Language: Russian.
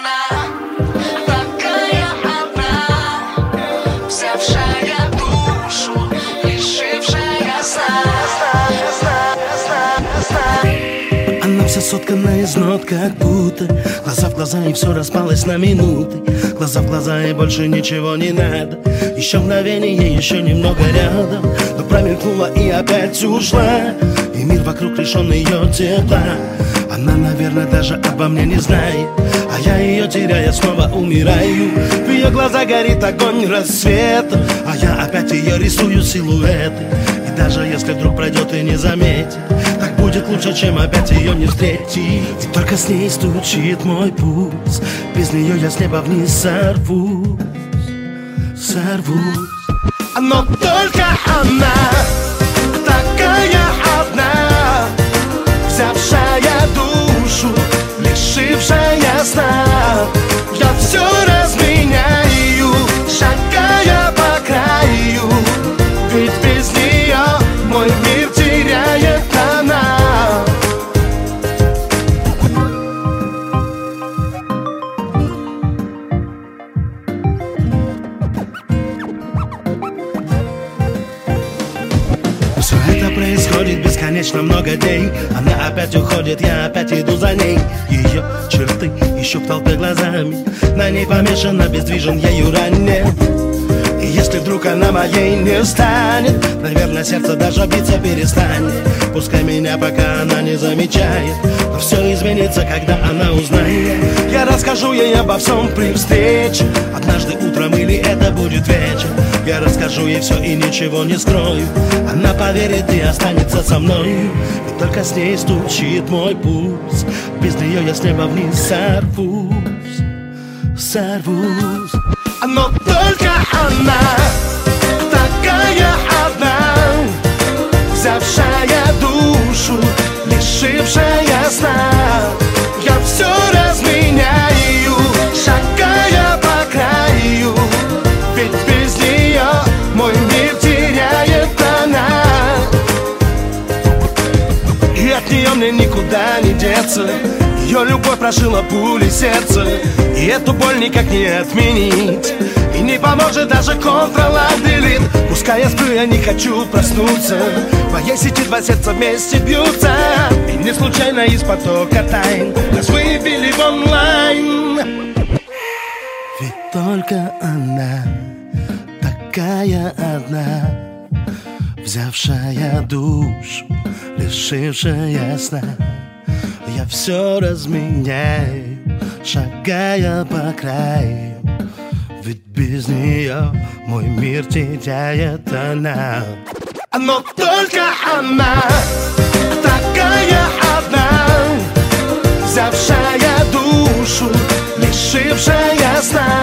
она, такая одна, взявшая душу, лишившая сна. Она вся соткана из нот, как будто глаза в глаза, и все распалось на минуты. Глаза в глаза, и больше ничего не надо. Еще мгновение, еще немного рядом, но промелькнула и опять ушла. И мир вокруг лишен ее тепла. Она, наверное, даже обо мне не знает, а я ее теряя снова умираю. В ее глазах горит огонь рассвета, а я опять ее рисую силуэты. И даже если вдруг пройдет и не заметит, так будет лучше, чем опять ее не встретить. И только с ней стучит мой пульс, без нее я с неба вниз сорвусь. Но только она, такая одна, взявшая душу, лишившая сна. Я все разменяю, шагая по краю, ведь без нее мой мир теряет она. Все это происходит бесконечно много дней. Она опять уходит, я опять иду за ней. Ее черты ищу в толпе глазами, на ней помешан, обездвижен ею ранее. И если вдруг она моей не станет, наверное, сердце даже биться перестанет. Пускай меня пока она не замечает, но все изменится, когда она узнает. Я расскажу ей обо всем при встрече, однажды утром или это будет вечер. Я расскажу ей все и ничего не скрою. Она поверит и останется со мною. И только с ней стучит мой пульс, без нее я с неба вниз сорвусь. Но только она, такая одна, взявшая душу, лишившая сна. Я все разменяю, шагая по краю, ведь без нее мой мир теряет она. И от нее мне никуда не деться. Ее любовь прошила пули сердца, и эту боль никак не отменить. И не поможет даже Ctrl-Alt-Delete. Пускай я сплю, я не хочу проснуться. В моей сети два сердца вместе бьются, и не случайно из потока тайн нас выбили в онлайн. Ведь только она, такая одна, взявшая душу, лишившая сна. Я все разменяю, шагая по краю, ведь без нее мой мир теряет она. Но только она, такая одна, взявшая душу, лишившая сна.